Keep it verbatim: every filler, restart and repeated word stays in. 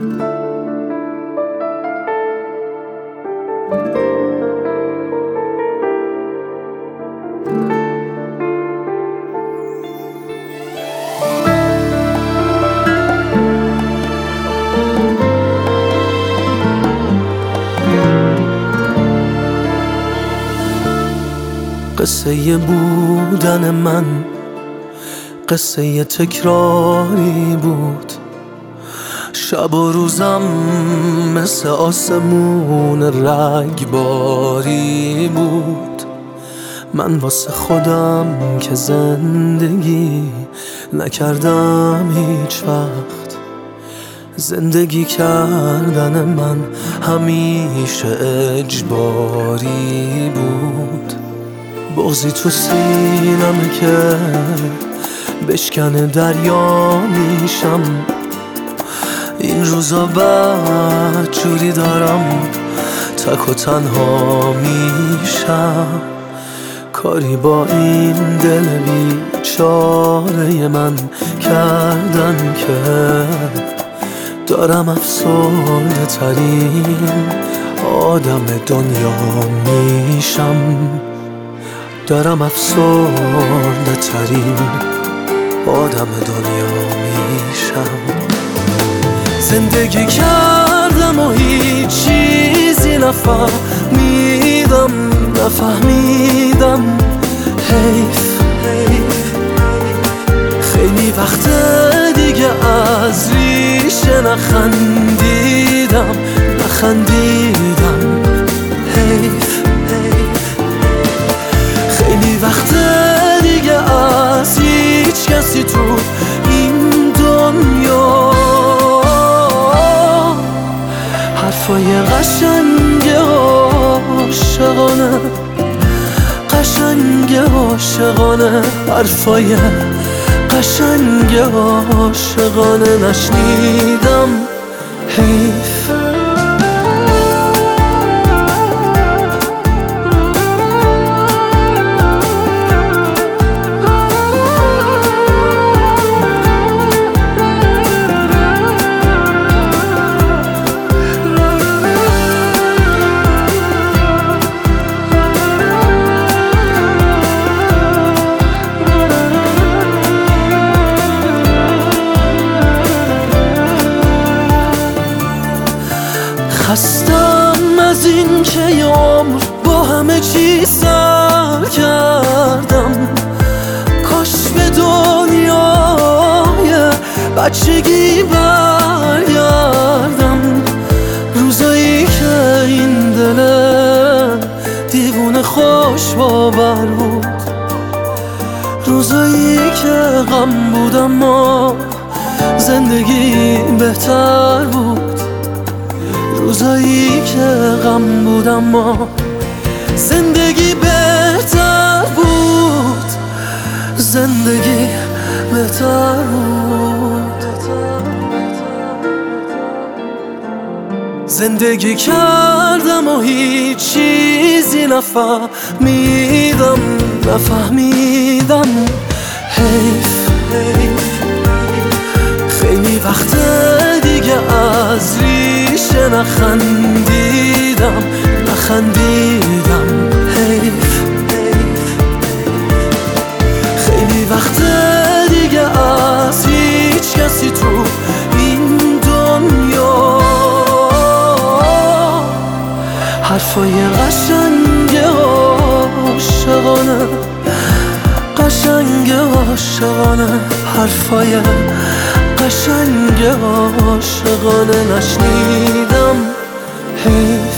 قصه بودن من قصه تکراری بود، شب و روزم مثل آسمون رگباری بود. من واسه خودم که زندگی نکردم هیچ وقت، زندگی کردن من همیشه اجباری بود. بغضی تو سینمه که بشکنه دریا میشم، این روزا بدجوری دارم تک و تنها میشم. کاری با این دل بیچاره من کردن که دارم افسرده ترین آدم دنیا میشم، دارم افسرده ترین آدم دنیا میشم. زندگی کردم و هیچ چیزی نفهمیدم نفهمیدم حیف خیلی وقت دیگه از ریشه نخندیدم نخندیدم حیف خیلی وقت دیگه از هیچ کسی تو این دنیا حرفای قشنگ عاشقانه قشنگ عاشقانه حرفای قشنگ عاشقانه نشنیدم حیف. خستم از این که یه عمر با همه چی سر کردم، کاش به دنیای بچگی برگردم. روزایی که این دل دیوونه خوش باور بود، روزایی که غم بود اما زندگی بهتر بود، روزایی که غم بود اما زندگی بهتر بود، زندگی بهتر بود. زندگی کردم و هیچ چیزی نفهمیدم نفهمیدم حیف خیلی وقت دیگه از ریشه نخندیدم نخندیدم حیف خیلی وقت دیگه از هیچ کسی تو این دنیا حرفای قشنگ عاشقانه قشنگ عاشقانه حرفای قشنگ عاشقانه نشنیدم حیف.